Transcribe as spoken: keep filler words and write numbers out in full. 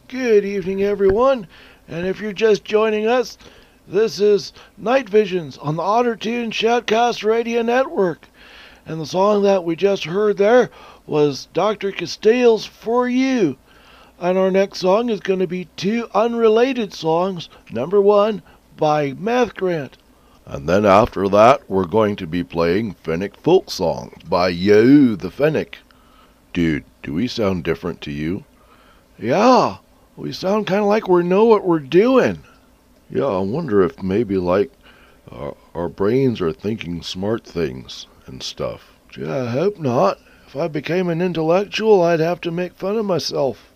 Good evening, everyone. And if you're just joining us, this is Night Visions on the Otter Tune Shoutcast Radio Network. And the song that we just heard there was Doctor Castile's For You. And our next song is going to be two unrelated songs. Number one by Meth Grant. And then after that, we're going to be playing Finnick Folk Song by Yo the Finnick. Dude, do we sound different to you? Yeah, we sound kind of like we know what we're doing. Yeah, I wonder if maybe like uh, our brains are thinking smart things and stuff. Gee, I hope not. If I became an intellectual, I'd have to make fun of myself.